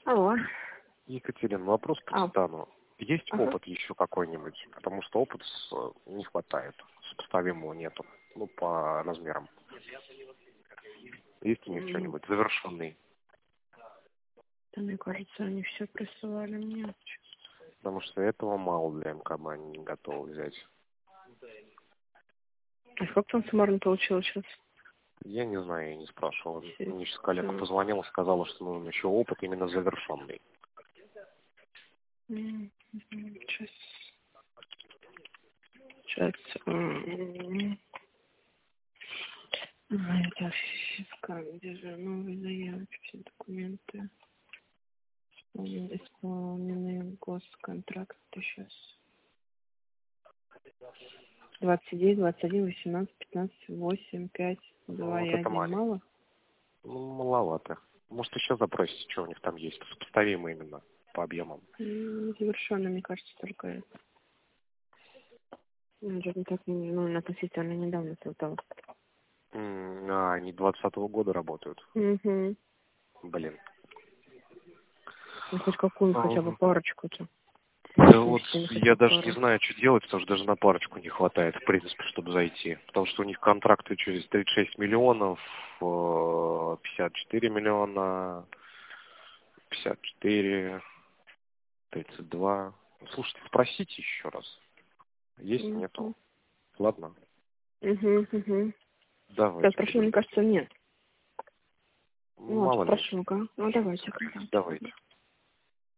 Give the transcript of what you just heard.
Алло. Екатерина, вопрос по Титану. Есть опыт еще какой-нибудь? Потому что опыт не хватает. Сопоставимого нету. Ну, по размерам. Есть у них что-нибудь завершенный? Да, мне кажется, они все присылали мне. Потому что этого мало для МКБ, они не готовы взять. А сколько там суммарно получилось сейчас? Я не знаю, я не спрашивал. Мне сейчас коллега позвонила, сказала, что нужен еще опыт именно завершенный. Сейчас. Это фискально, где же новые заявки, все документы. Исполненные госконтракты сейчас. 29, 21, 18, 15, 8, 5, 2 и 1. Мало? Ну, маловато. Может, еще запросите, что у них там есть. Сопоставимо именно по объемам. Завершенно, мне кажется, только это. Наверное, так, относительно недавно создал. Они 20-го года работают. Угу. Блин. Ну, хоть какую-нибудь хотя бы парочку-то. Да вот я даже не знаю, что делать, потому что даже на парочку не хватает, в принципе, чтобы зайти. Потому что у них контракты через 36 миллионов, 54 миллиона, 54, 32. Слушайте, спросите еще раз. Есть, нету? Ладно. Давайте. Давайте. Спрошу, мне кажется, нет. Мало ли. Спрошу-ка. Ну, давайте. Давайте.